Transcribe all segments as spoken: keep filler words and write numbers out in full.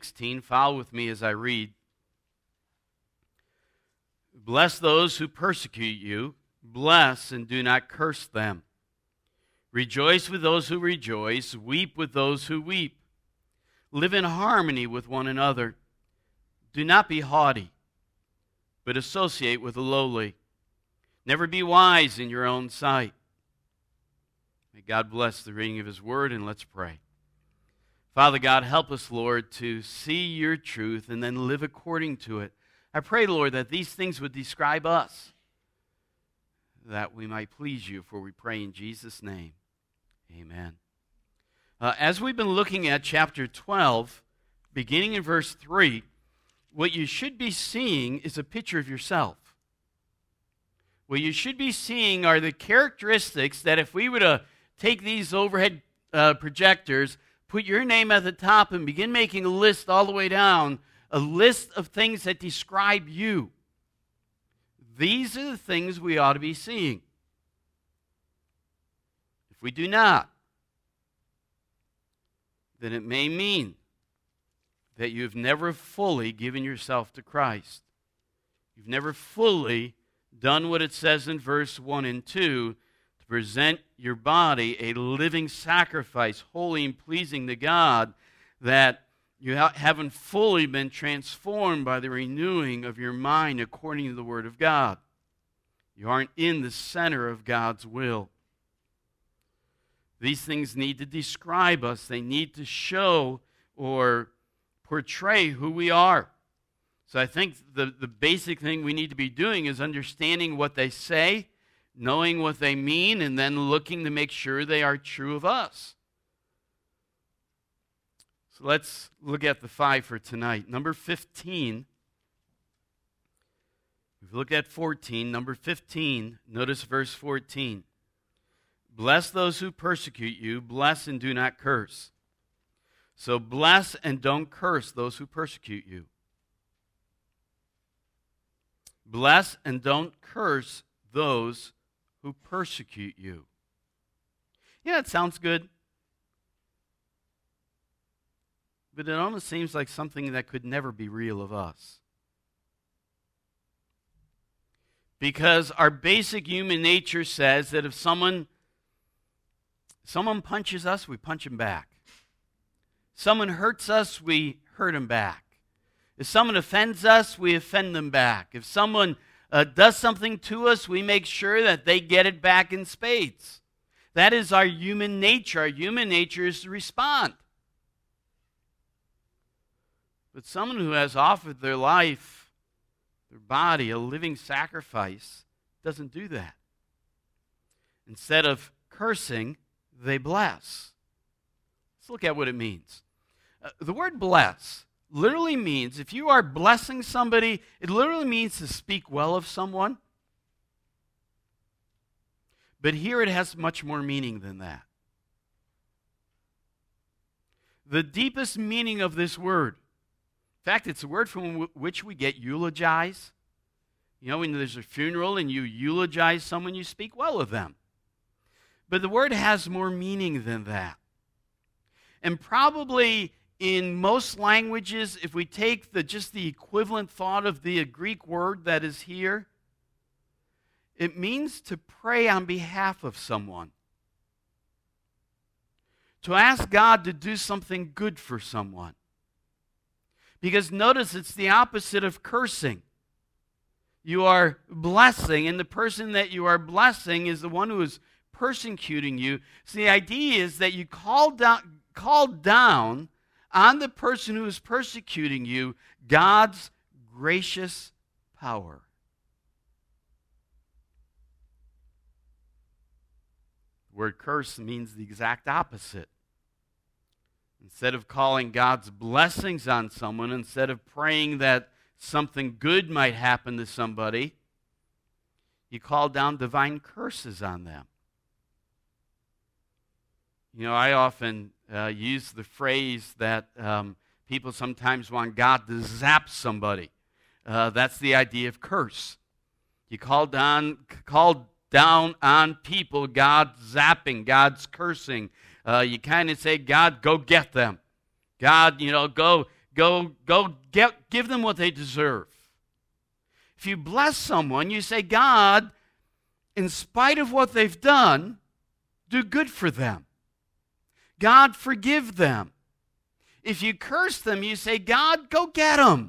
sixteen. Follow with me as I read. Bless those who persecute you. Bless and do not curse them. Rejoice with those who rejoice. Weep with those who weep. Live in harmony with one another. Do not be haughty, but associate with the lowly. Never be wise in your own sight. May God bless the reading of His Word, and let's pray. Father God, help us, Lord, to see your truth and then live according to it. I pray, Lord, that these things would describe us, that we might please you, for we pray in Jesus' name. Amen. Uh, as we've been looking at chapter twelve, beginning in verse three, what you should be seeing is a picture of yourself. What you should be seeing are the characteristics that if we were to take these overhead uh, projectors, put your name at the top and begin making a list all the way down, a list of things that describe you. These are the things we ought to be seeing. If we do not, then it may mean that you've never fully given yourself to Christ. You've never fully done what it says in verse one and two, to present your body a living sacrifice, holy and pleasing to God, that you ha- haven't fully been transformed by the renewing of your mind according to the Word of God. You aren't in the center of God's will. These things need to describe us. They need to show or portray who we are. So I think the, the basic thing we need to be doing is understanding what they say, knowing what they mean, and then looking to make sure they are true of us. So let's look at the five for tonight. Number fifteen. We've looked at fourteen. Number fifteen, notice verse fourteen. Bless those who persecute you. Bless and do not curse. So bless and don't curse those who persecute you. Bless and don't curse those who persecute you. Yeah, it sounds good. But it almost seems like something that could never be real of us. Because our basic human nature says that if someone, someone punches us, we punch him back. Someone hurts us, we hurt him back. If someone offends us, we offend them back. If someone uh, does something to us, we make sure that they get it back in spades. That is our human nature. Our human nature is to respond. But someone who has offered their life, their body, a living sacrifice, doesn't do that. Instead of cursing, they bless. Let's look at what it means. Uh, the word bless literally means, if you are blessing somebody, it literally means to speak well of someone. But here it has much more meaning than that. The deepest meaning of this word, in fact, it's a word from w- which we get eulogize. You know, when there's a funeral and you eulogize someone, you speak well of them. But the word has more meaning than that. And probably in most languages, if we take the just the equivalent thought of the Greek word that is here, it means to pray on behalf of someone. To ask God to do something good for someone. Because notice it's the opposite of cursing. You are blessing, and the person that you are blessing is the one who is persecuting you. So the idea is that you call down, call down on the person who is persecuting you God's gracious power. The word curse means the exact opposite. Instead of calling God's blessings on someone, instead of praying that something good might happen to somebody, you call down divine curses on them. You know, I often uh, use the phrase that um, people sometimes want God to zap somebody. Uh, that's the idea of curse. You call down, call down on people God's zapping, God's cursing. Uh, you kind of say, God, go get them. God, you know, go go, go get, give them what they deserve. If you bless someone, you say, God, in spite of what they've done, do good for them. God, forgive them. If you curse them, you say, God, go get them.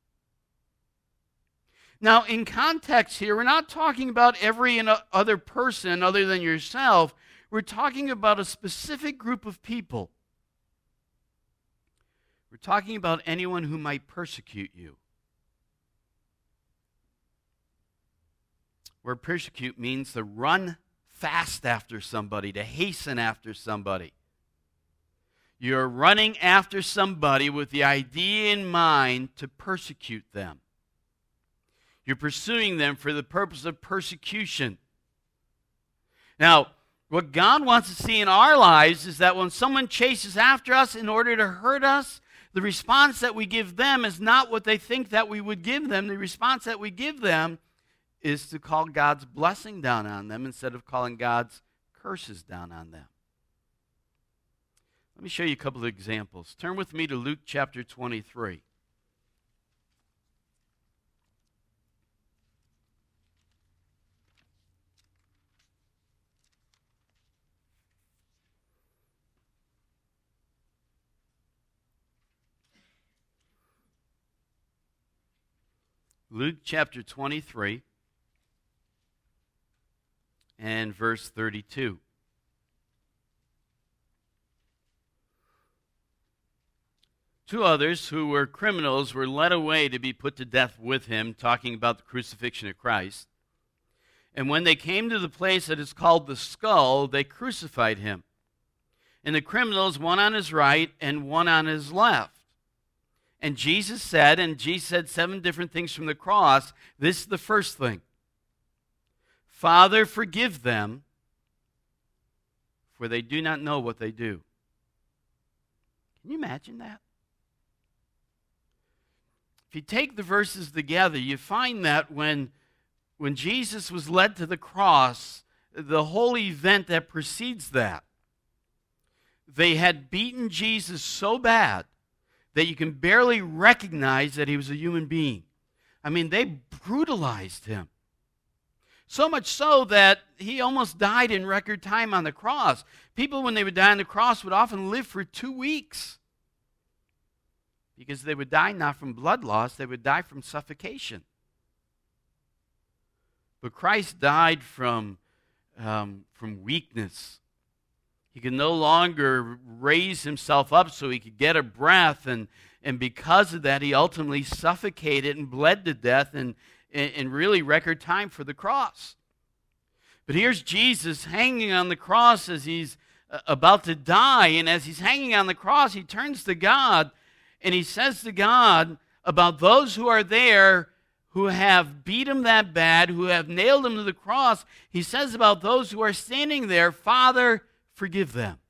Now, in context here, we're not talking about every other person other than yourself. We're talking about a specific group of people. We're talking about anyone who might persecute you. Where persecute means to run fast after somebody, to hasten after somebody. You're running after somebody with the idea in mind to persecute them. You're pursuing them for the purpose of persecution. Now, what God wants to see in our lives is that when someone chases after us in order to hurt us, the response that we give them is not what they think that we would give them. The response that we give them is to call God's blessing down on them instead of calling God's curses down on them. Let me show you a couple of examples. Turn with me to Luke chapter twenty-three. Luke chapter twenty-three and verse thirty-two. Two others who were criminals were led away to be put to death with him, talking about the crucifixion of Christ. And when they came to the place that is called the Skull, they crucified him. And the criminals, one on his right and one on his left. And Jesus said, and Jesus said seven different things from the cross. This is the first thing. Father, forgive them, for they do not know what they do. Can you imagine that? If you take the verses together, you find that when, when Jesus was led to the cross, the whole event that precedes that, they had beaten Jesus so bad that you can barely recognize that he was a human being. I mean, they brutalized him. So much so that he almost died in record time on the cross. People, when they would die on the cross, would often live for two weeks. Because they would die not from blood loss, they would die from suffocation. But Christ died from, um, from weakness. He could no longer raise himself up so he could get a breath, and, and because of that, he ultimately suffocated and bled to death in, in, in really record time for the cross. But here's Jesus hanging on the cross as he's uh, about to die, and as he's hanging on the cross, he turns to God, and he says to God about those who are there who have beat him that bad, who have nailed him to the cross. He says about those who are standing there, Father, forgive them.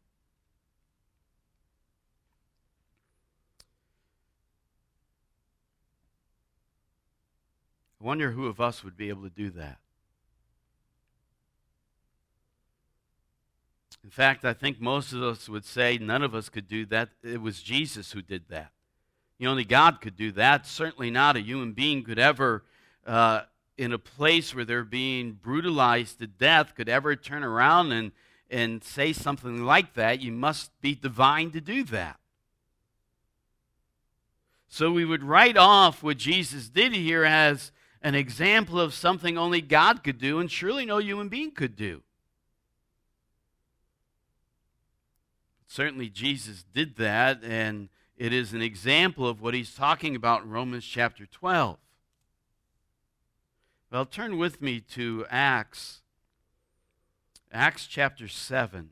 I wonder who of us would be able to do that. In fact, I think most of us would say none of us could do that. It was Jesus who did that. You know, only God could do that. Certainly not a human being could ever, uh, in a place where they're being brutalized to death, could ever turn around and, and say something like that. You must be divine to do that. So we would write off what Jesus did here as an example of something only God could do, and surely no human being could do. Certainly Jesus did that, and it is an example of what he's talking about in Romans chapter twelve. Well, turn with me to Acts, Acts chapter seven.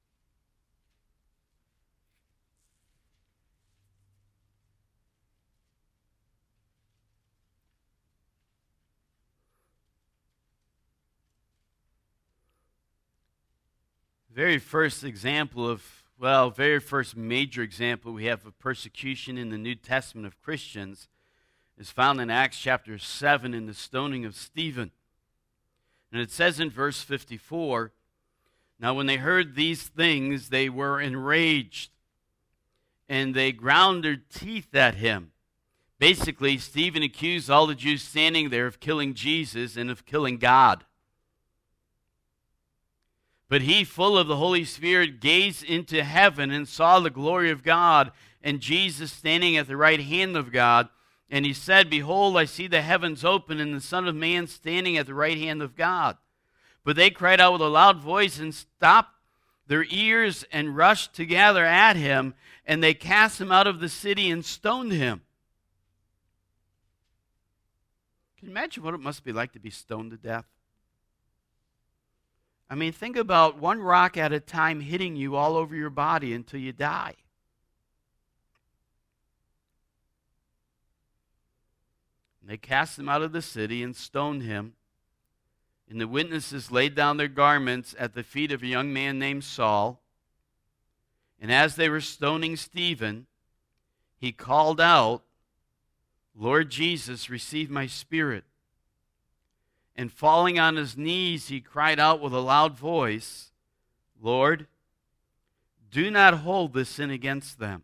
Very first example of Well, very first major example we have of persecution in the New Testament of Christians is found in Acts chapter seven in the stoning of Stephen. And it says in verse fifty-four, "Now when they heard these things, they were enraged and they ground their teeth at him. Basically, Stephen accused all the Jews standing there of killing Jesus and of killing God. But he, full of the Holy Spirit, gazed into heaven and saw the glory of God and Jesus standing at the right hand of God. And he said, "Behold, I see the heavens open and the Son of Man standing at the right hand of God." But they cried out with a loud voice and stopped their ears and rushed together at him, and they cast him out of the city and stoned him. Can you imagine what it must be like to be stoned to death? I mean, think about one rock at a time hitting you all over your body until you die. And they cast him out of the city and stoned him. And the witnesses laid down their garments at the feet of a young man named Saul. And as they were stoning Stephen, he called out, "Lord Jesus, receive my spirit." And falling on his knees, he cried out with a loud voice, "Lord, do not hold this sin against them."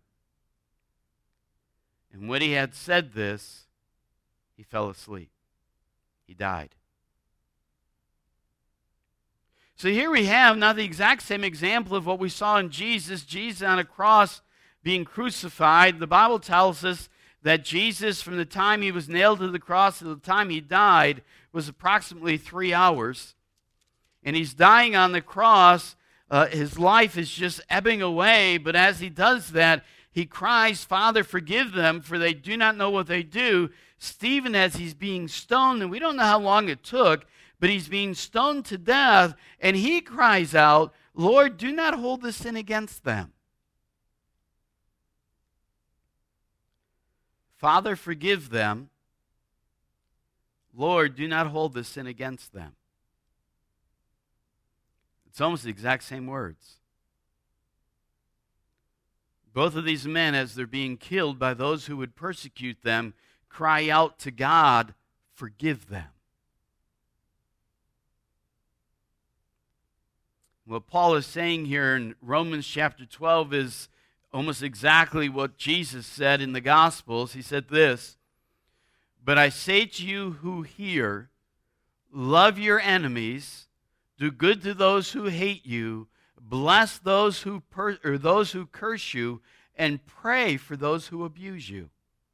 And when he had said this, he fell asleep. He died. So here we have not the exact same example of what we saw in Jesus, Jesus on a cross being crucified. The Bible tells us that Jesus, from the time he was nailed to the cross to the time he died, was approximately three hours. And he's dying on the cross. Uh, his life is just ebbing away. But as he does that, he cries, "Father, forgive them, for they do not know what they do." Stephen, as he's being stoned, and we don't know how long it took, but he's being stoned to death, and he cries out, "Lord, do not hold this sin against them." Father, forgive them. Lord, do not hold this sin against them. It's almost the exact same words. Both of these men, as they're being killed by those who would persecute them, cry out to God, "Forgive them." What Paul is saying here in Romans chapter twelve is almost exactly what Jesus said in the Gospels. He said this, "But I say to you who hear, love your enemies, do good to those who hate you, bless those who per- or those who curse you, and pray for those who abuse you."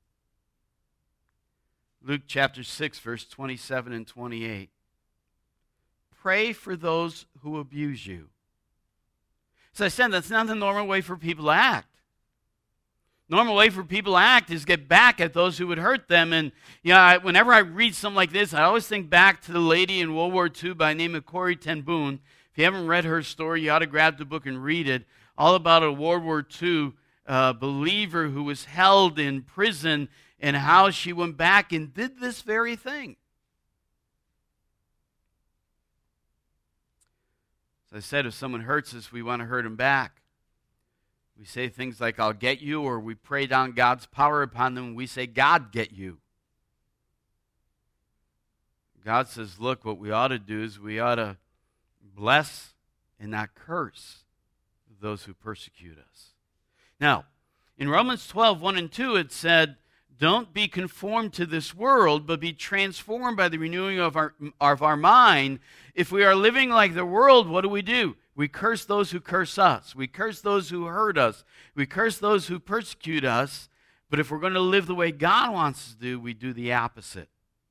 Luke chapter six, verse twenty-seven and twenty-eight. Pray for those who abuse you. So I said, that's not the normal way for people to act. Normal way for people to act is get back at those who would hurt them. And you know, I, whenever I read something like this, I always think back to the lady in World War Two by the name of Corrie ten Boom. If you haven't read her story, you ought to grab the book and read it. All about a World War Two uh, believer who was held in prison and how she went back and did this very thing. As I said, if someone hurts us, we want to hurt them back. We say things like, "I'll get you," or we pray down God's power upon them, and we say, "God, get you." God says, look, what we ought to do is we ought to bless and not curse those who persecute us. Now, in Romans twelve, one and two, it said, "Don't be conformed to this world, but be transformed by the renewing of our, of our mind." If we are living like the world, what do we do? We curse those who curse us. We curse those who hurt us. We curse those who persecute us. But if we're going to live the way God wants us to do, we do the opposite.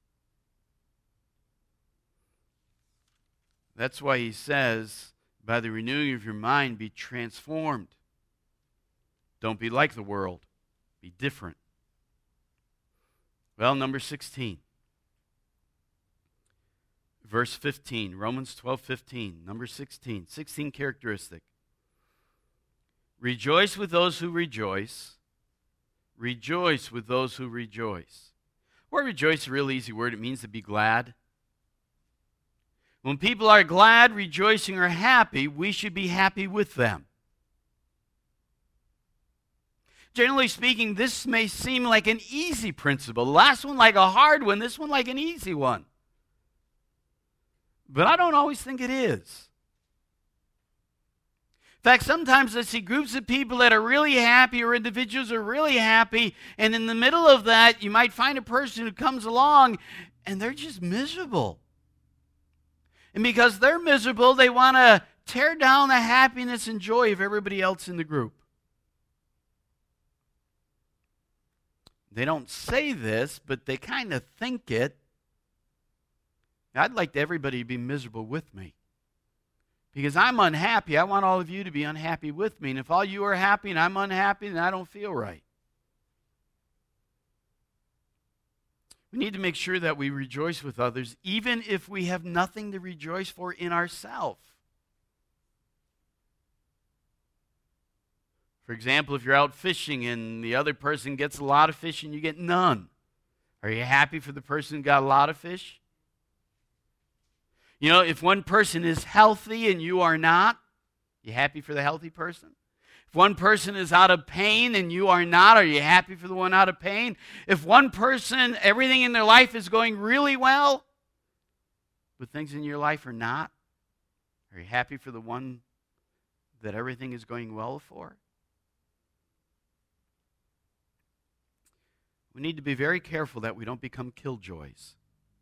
That's why he says, by the renewing of your mind, be transformed. Don't be like the world. Be different. Well, number sixteen. Verse fifteen, Romans twelve, fifteen, number sixteen. sixteen characteristic. Rejoice with those who rejoice. Rejoice with those who rejoice. Word rejoice is a real easy word. It means to be glad. When people are glad, rejoicing, or happy, we should be happy with them. Generally speaking, this may seem like an easy principle. The last one like a hard one, this one like an easy one. But I don't always think it is. In fact, sometimes I see groups of people that are really happy or individuals are really happy, and in the middle of that, you might find a person who comes along and they're just miserable. And because they're miserable, they want to tear down the happiness and joy of everybody else in the group. They don't say this, but they kind of think it. I'd like everybody to be miserable with me. Because I'm unhappy, I want all of you to be unhappy with me. And if all you are happy and I'm unhappy, then I don't feel right. We need to make sure that we rejoice with others, even if we have nothing to rejoice for in ourselves. For example, if you're out fishing and the other person gets a lot of fish and you get none, are you happy for the person who got a lot of fish? You know, if one person is healthy and you are not, you happy for the healthy person? If one person is out of pain and you are not, are you happy for the one out of pain? If one person, everything in their life is going really well, but things in your life are not, are you happy for the one that everything is going well for? We need to be very careful that we don't become killjoys.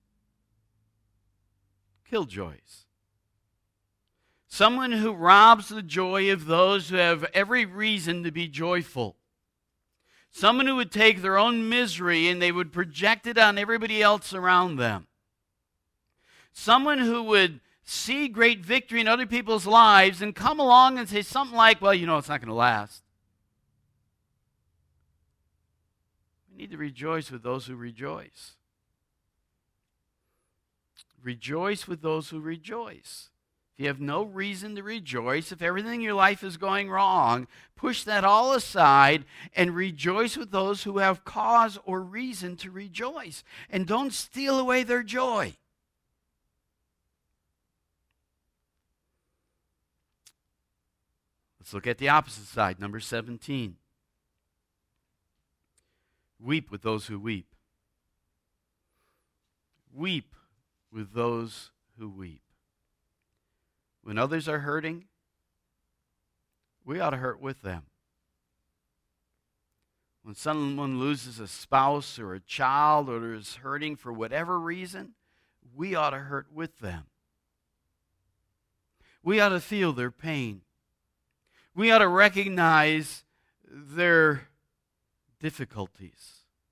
Killjoys. Someone who robs the joy of those who have every reason to be joyful. Someone who would take their own misery and they would project it on everybody else around them. Someone who would see great victory in other people's lives and come along and say something like, well, you know, it's not going to last. We need to rejoice with those who rejoice. Rejoice with those who rejoice. If you have no reason to rejoice, if everything in your life is going wrong, push that all aside and rejoice with those who have cause or reason to rejoice. And don't steal away their joy. Let's look at the opposite side, number seventeen. Weep with those who weep. Weep with those who weep. When others are hurting, we ought to hurt with them. When someone loses a spouse or a child or is hurting for whatever reason, we ought to hurt with them. We ought to feel their pain. We ought to recognize their difficulties.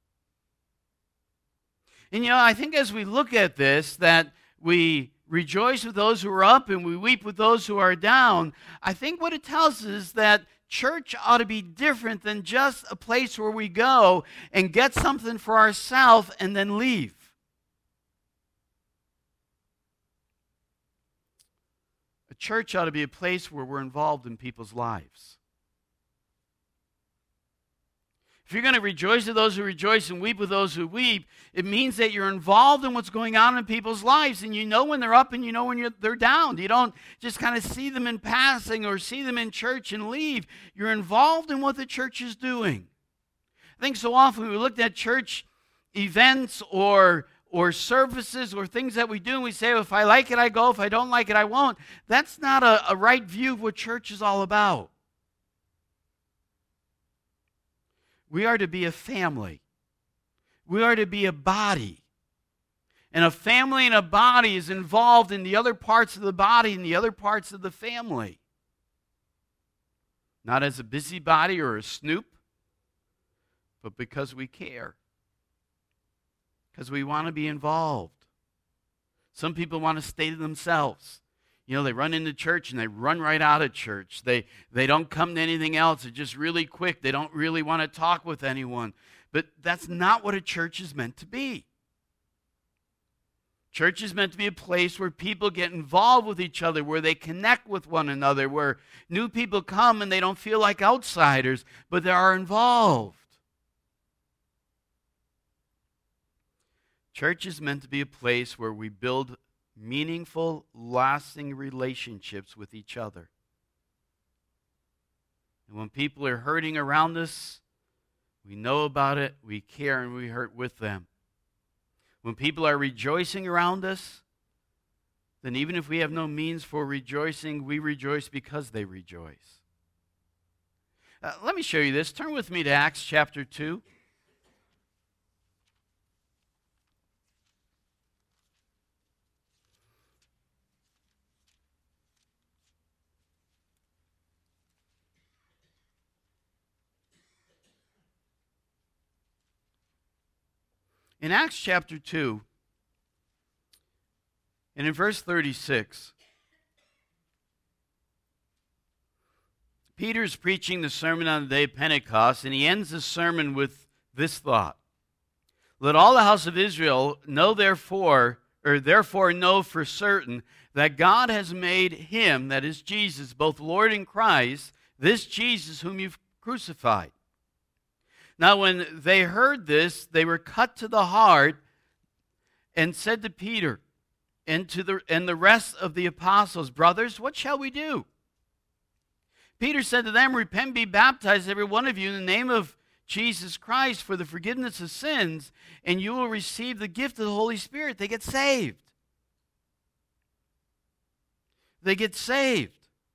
And you know, I think as we look at this, that we rejoice with those who are up and we weep with those who are down. I think what it tells us is that church ought to be different than just a place where we go and get something for ourselves and then leave. A church ought to be a place where we're involved in people's lives. If you're going to rejoice with those who rejoice and weep with those who weep, it means that you're involved in what's going on in people's lives, and you know when they're up and you know when you're, they're down. You don't just kind of see them in passing or see them in church and leave. You're involved in what the church is doing. I think so often when we look at church events or, or services or things that we do, and we say, well, if I like it, I go. If I don't like it, I won't. That's not a, a right view of what church is all about. We are to be a family. We are to be a body. And a family and a body is involved in the other parts of the body and the other parts of the family. Not as a busybody or a snoop, but because we care. Because we want to be involved. Some people want to stay to themselves. You know, they run into church and they run right out of church. They they don't come to anything else. They're just really quick. They don't really want to talk with anyone. But that's not what a church is meant to be. Church is meant to be a place where people get involved with each other, where they connect with one another, where new people come and they don't feel like outsiders, but they are involved. Church is meant to be a place where we build meaningful, lasting relationships with each other. And when people are hurting around us, we know about it, we care, and we hurt with them. When people are rejoicing around us, then even if we have no means for rejoicing, we rejoice because they rejoice. Uh, let me show you this. Turn with me to Acts chapter two. In Acts chapter two, and in verse thirty-six, Peter's preaching the sermon on the day of Pentecost, and he ends the sermon with this thought. Let all the house of Israel know therefore, or therefore know for certain, that God has made him, that is Jesus, both Lord and Christ, this Jesus whom you've crucified. Now when they heard this, they were cut to the heart and said to Peter and to the and the rest of the apostles, brothers, what shall we do? Peter said to them, repent, be baptized, every one of you, in the name of Jesus Christ for the forgiveness of sins, and you will receive the gift of the Holy Spirit. They get saved. They get saved.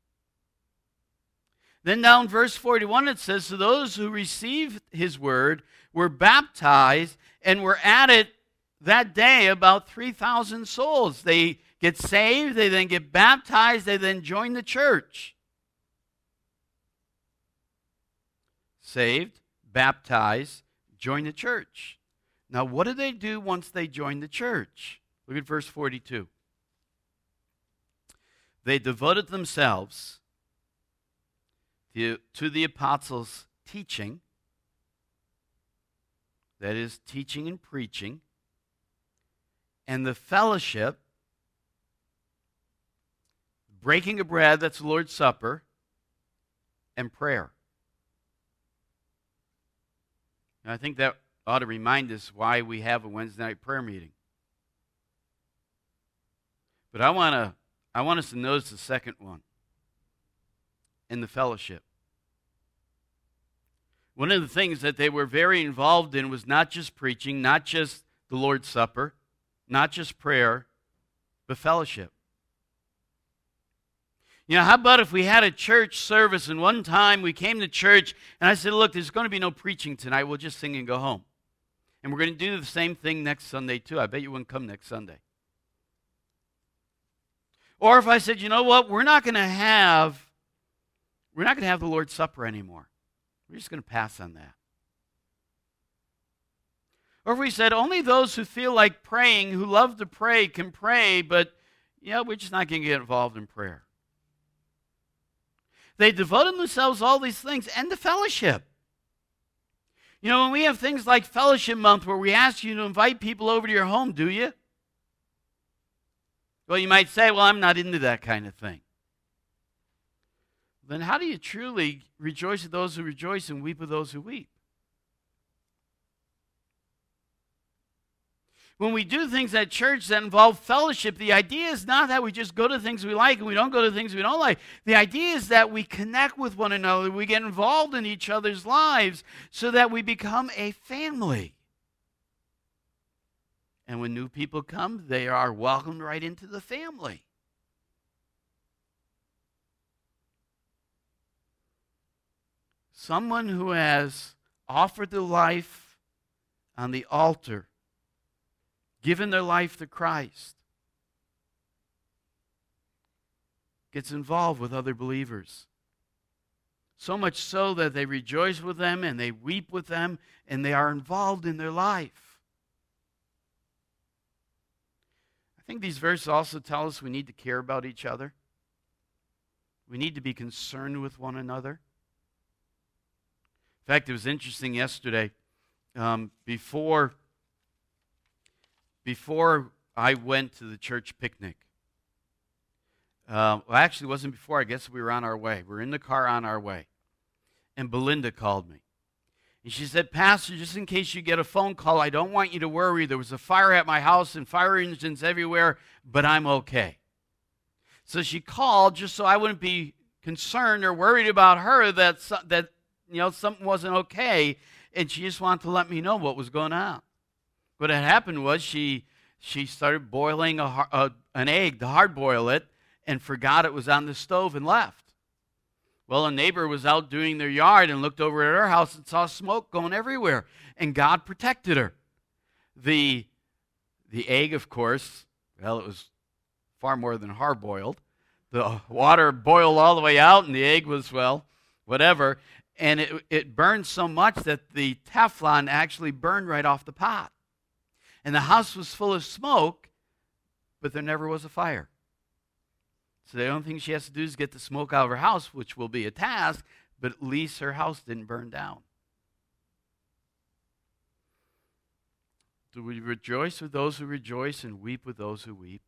Then down verse forty-one it says, so those who received his word were baptized and were added that day about three thousand souls. They get saved, they then get baptized, they then join the church. Saved, baptized, join the church. Now what do they do once they join the church? Look at verse forty-two. They devoted themselves to, to the apostles' teaching, that is, teaching and preaching, and the fellowship, breaking of bread, that's the Lord's Supper, and prayer. And I think that ought to remind us why we have a Wednesday night prayer meeting. But I want to I want us to notice the second one, in the fellowship. One of the things that they were very involved in was not just preaching, not just the Lord's Supper, not just prayer, but fellowship. You know, how about if we had a church service and one time we came to church and I said, look, there's going to be no preaching tonight. We'll just sing and go home. And we're going to do the same thing next Sunday too. I bet you wouldn't come next Sunday. Or if I said, you know what, we're not going to have, we're not going to have the Lord's Supper anymore. We're just going to pass on that. Or if we said, only those who feel like praying, who love to pray, can pray, but, yeah, we're just not going to get involved in prayer. They devoted themselves to all these things and to fellowship. You know, when we have things like Fellowship Month where we ask you to invite people over to your home, do you? Well, you might say, well, I'm not into that kind of thing. Then how do you truly rejoice with those who rejoice and weep with those who weep? When we do things at church that involve fellowship, the idea is not that we just go to things we like and we don't go to things we don't like. The idea is that we connect with one another, we get involved in each other's lives so that we become a family. And when new people come, they are welcomed right into the family. Someone who has offered their life on the altar, given their life to Christ, gets involved with other believers. So much so that they rejoice with them and they weep with them and they are involved in their life. I think these verses also tell us we need to care about each other. We need to be concerned with one another. In fact, it was interesting yesterday, um, before, before I went to the church picnic. Uh, well, actually, it wasn't before. I guess we were on our way. We were in the car on our way. And Belinda called me. And she said, Pastor, just in case you get a phone call, I don't want you to worry. There was a fire at my house and fire engines everywhere, but I'm okay. So she called just so I wouldn't be concerned or worried about her that, that you know, something wasn't okay, and she just wanted to let me know what was going on. What had happened was she she started boiling a, a, an egg to hard boil it and forgot it was on the stove and left. Well, a neighbor was out doing their yard and looked over at her house and saw smoke going everywhere, and God protected her. The, the egg, of course, well, it was far more than hard boiled. The water boiled all the way out, and the egg was, well, whatever. And it, it burned so much that the Teflon actually burned right off the pot. And the house was full of smoke, but there never was a fire. So the only thing she has to do is get the smoke out of her house, which will be a task, but at least her house didn't burn down. Do we rejoice with those who rejoice and weep with those who weep?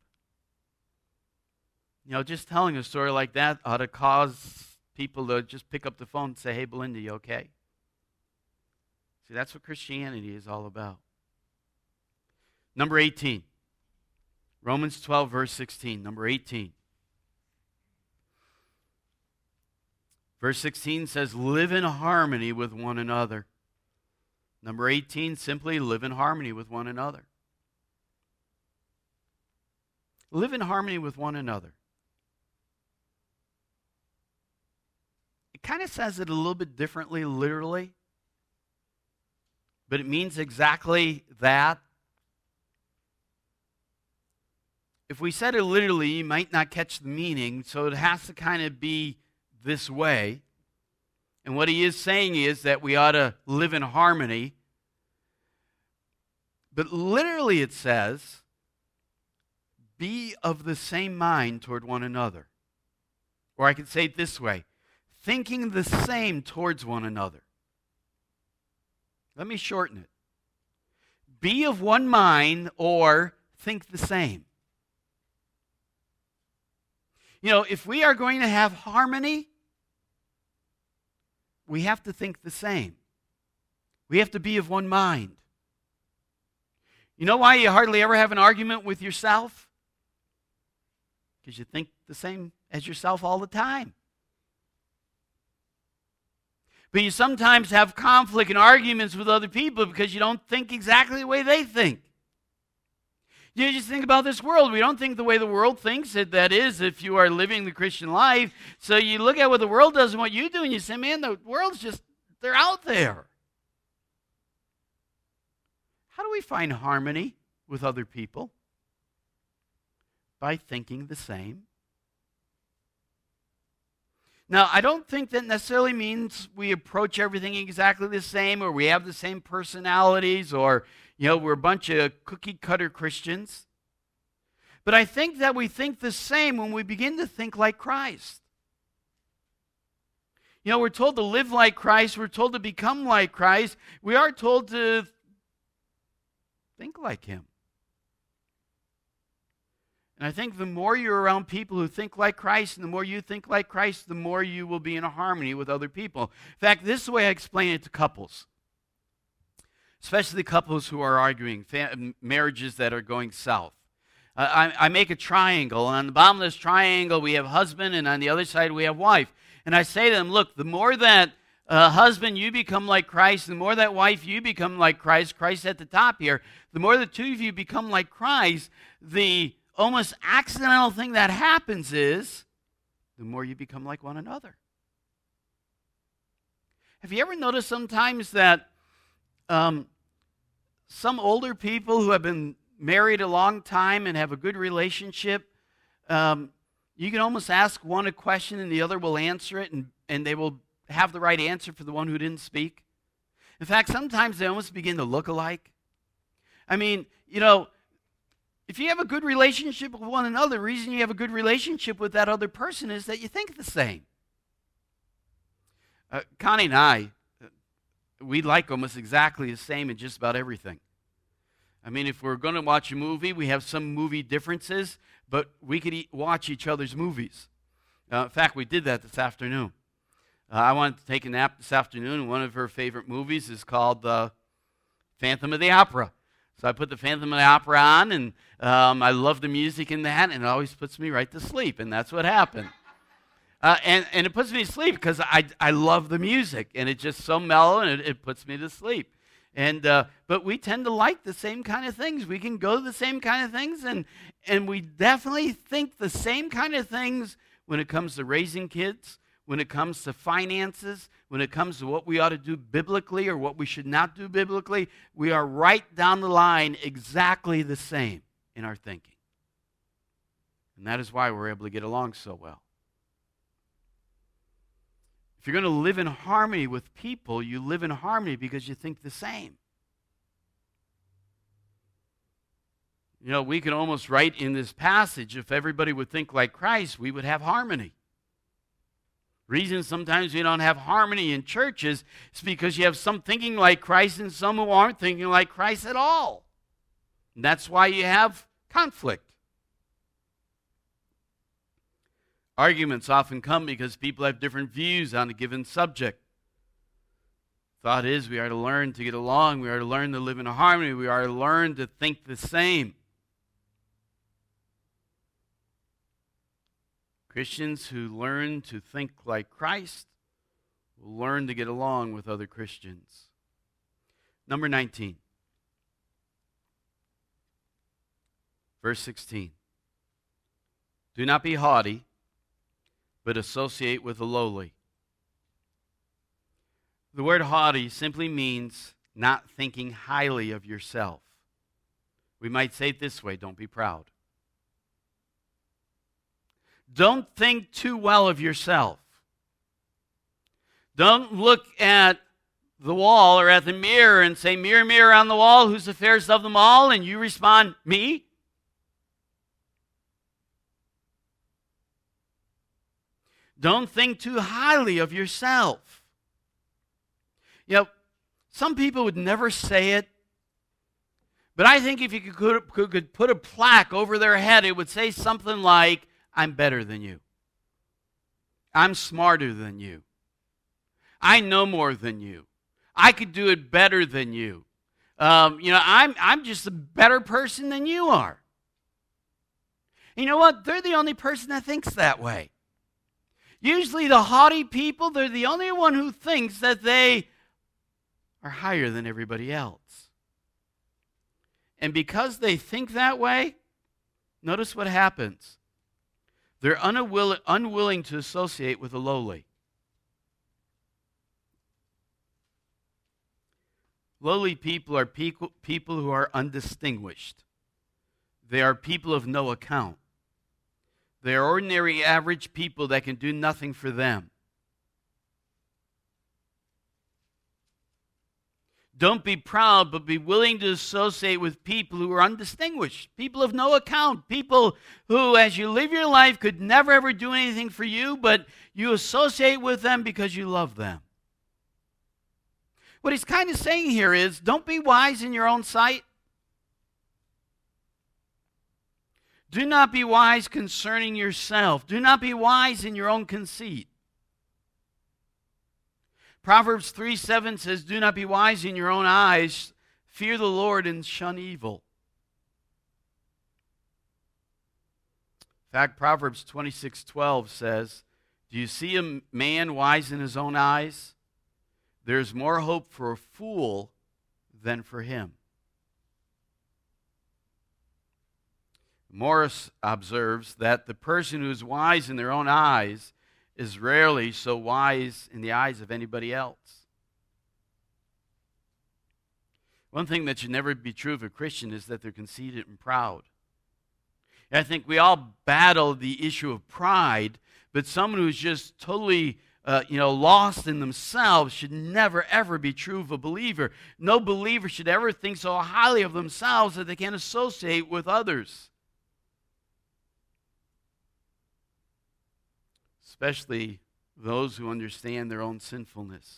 You know, just telling a story like that ought to cause people to just pick up the phone and say, hey, Belinda, you okay? See, that's what Christianity is all about. Number eighteen. Romans twelve, verse sixteen. Number eighteen. Verse sixteen says, live in harmony with one another. Number eighteen, simply live in harmony with one another. Live in harmony with one another. It kind of says it a little bit differently, literally, but it means exactly that. If we said it literally, you might not catch the meaning, so it has to kind of be this way. And what he is saying is that we ought to live in harmony. But literally it says, be of the same mind toward one another. Or I could say it this way, thinking the same towards one another. Let me shorten it. Be of one mind or think the same. You know, if we are going to have harmony, we have to think the same. We have to be of one mind. You know why you hardly ever have an argument with yourself? Because you think the same as yourself all the time. But you sometimes have conflict and arguments with other people because you don't think exactly the way they think. You just think about this world. We don't think the way the world thinks it, that is, if you are living the Christian life. So you look at what the world does and what you do, and you say, man, the world's just, they're out there. How do we find harmony with other people? By thinking the same. Now, I don't think that necessarily means we approach everything exactly the same, or we have the same personalities, or, you know, we're a bunch of cookie-cutter Christians. But I think that we think the same when we begin to think like Christ. You know, we're told to live like Christ. We're told to become like Christ. We are told to think like Him. And I think the more you're around people who think like Christ, and the more you think like Christ, the more you will be in harmony with other people. In fact, this is the way I explain it to couples. Especially couples who are arguing, fa- marriages that are going south. Uh, I, I make a triangle, and on the bottom of this triangle we have husband, and on the other side we have wife. And I say to them, look, the more that uh, husband you become like Christ, the more that wife you become like Christ, Christ at the top here, the more the two of you become like Christ, the almost accidental thing that happens is the more you become like one another. Have you ever noticed sometimes that um, some older people who have been married a long time and have a good relationship, um, you can almost ask one a question and the other will answer it, and, and they will have the right answer for the one who didn't speak? In fact, sometimes they almost begin to look alike. I mean, you know, if you have a good relationship with one another, the reason you have a good relationship with that other person is that you think the same. Uh, Connie and I, we like almost exactly the same in just about everything. I mean, if we're going to watch a movie, we have some movie differences, but we could eat, watch each other's movies. Uh, in fact, we did that this afternoon. Uh, I wanted to take a nap this afternoon, and one of her favorite movies is called uh, Phantom of the Opera. So I put the Phantom of the Opera on, and um, I love the music in that, and it always puts me right to sleep, and that's what happened. Uh, and, and it puts me to sleep because I, I love the music, and it's just so mellow, and it, it puts me to sleep. And uh, but we tend to like the same kind of things. We can go to the same kind of things, and and we definitely think the same kind of things when it comes to raising kids, when it comes to finances, when it comes to what we ought to do biblically or what we should not do biblically. We are right down the line exactly the same in our thinking. And that is why we're able to get along so well. If you're going to live in harmony with people, you live in harmony because you think the same. You know, we can almost write in this passage, if everybody would think like Christ, we would have harmony. Reason sometimes we don't have harmony in churches is because you have some thinking like Christ and some who aren't thinking like Christ at all. And that's why you have conflict. Arguments often come because people have different views on a given subject. Thought is, we are to learn to get along. We are to learn to live in harmony. We are to learn to think the same. Christians who learn to think like Christ will learn to get along with other Christians. Number nineteen. Verse sixteen. Do not be haughty, but associate with the lowly. The word haughty simply means not thinking highly of yourself. We might say it this way, don't be proud. Don't think too well of yourself. Don't look at the wall or at the mirror and say, mirror, mirror on the wall, who's the fairest of them all? And you respond, me? Don't think too highly of yourself. You know, some people would never say it, but I think if you could, could, could put a plaque over their head, it would say something like, I'm better than you. I'm smarter than you. I know more than you. I could do it better than you. Um, you know, I'm, I'm just a better person than you are. You know what? They're the only person that thinks that way. Usually the haughty people, they're the only one who thinks that they are higher than everybody else. And because they think that way, notice what happens. They're unwill- unwilling to associate with the lowly. Lowly people are people, people who are undistinguished. They are people of no account. They are ordinary, average people that can do nothing for them. Don't be proud, but be willing to associate with people who are undistinguished, people of no account, people who, as you live your life, could never ever do anything for you, but you associate with them because you love them. What he's kind of saying here is, don't be wise in your own sight. Do not be wise concerning yourself. Do not be wise in your own conceit. Proverbs three seven says, do not be wise in your own eyes. Fear the Lord and shun evil. In fact, Proverbs twenty-six twelve says, do you see a man wise in his own eyes? There's more hope for a fool than for him. Morris observes that the person who is wise in their own eyes is rarely so wise in the eyes of anybody else. One thing that should never be true of a Christian is that they're conceited and proud. And I think we all battle the issue of pride, but someone who's just totally uh, you know, lost in themselves should never, ever be true of a believer. No believer should ever think so highly of themselves that they can't associate with others. Especially those who understand their own sinfulness.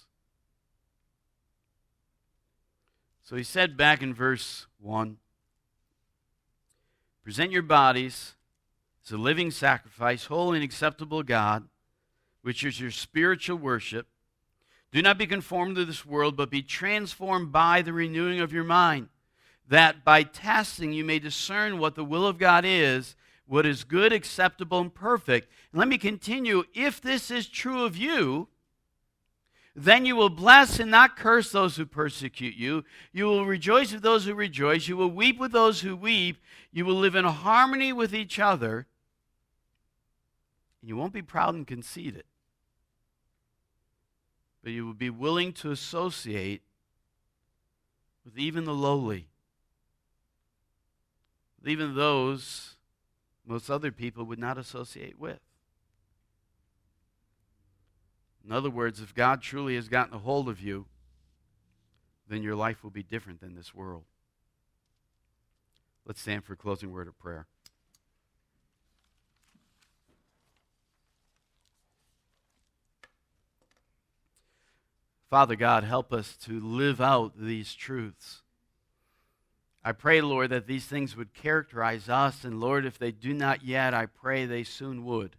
So he said back in verse one, present your bodies as a living sacrifice, holy and acceptable to God, which is your spiritual worship. Do not be conformed to this world, but be transformed by the renewing of your mind, that by testing you may discern what the will of God is, what is good, acceptable, and perfect. And let me continue. If this is true of you, Then you will bless and not curse those who persecute you. You will rejoice with those who rejoice. You will weep with those who weep. You will live in harmony with each other. And you won't be proud and conceited. But you will be willing to associate with even the lowly. With even those most other people would not associate with. In other words, if God truly has gotten a hold of you, then your life will be different than this world. Let's stand for a closing word of prayer. Father God, help us to live out these truths. I pray, Lord, that these things would characterize us, and Lord, if they do not yet, I pray they soon would.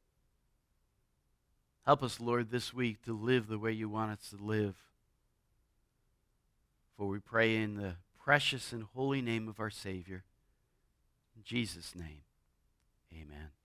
Help us, Lord, this week to live the way you want us to live. For we pray in the precious and holy name of our Savior. In Jesus' name, amen.